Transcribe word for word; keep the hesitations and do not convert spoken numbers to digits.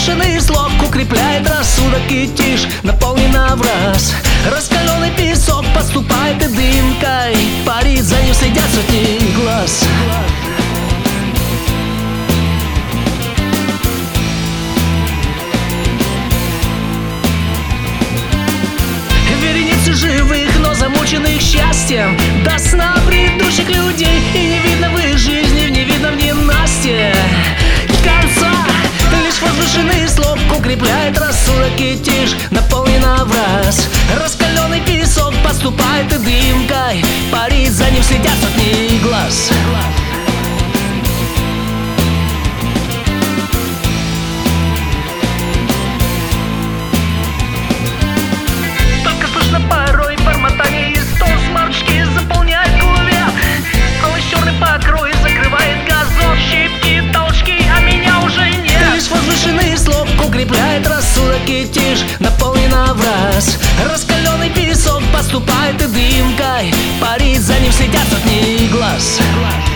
возвышенный слог укрепляет рассудок и тишь наполнена в раз. Раскаленный песок поступает и дымкой парит, за ним следят сотни глаз. Вереницы живых, но замученных счастьем, до сна предыдущих людей, и не видно в их жизни, не видно в ненастье конца. Лишь возвышенный слог укрепляет рассудок и тишь наполнена в раз. Раскаленный песок поступает и дымкой парит, за ним следят сотни глаз. Только слышно порой бормотание из стол, сморчки заполняют клувет. Алый черный покрой закрывает газон, щипки, толчки, а меня уже нет. Лишь возвышенный слог укрепляет рассудок и тишь наполнена в раз. Раскаленный песок поступает и дымкой парит, за ним следят сотни глаз.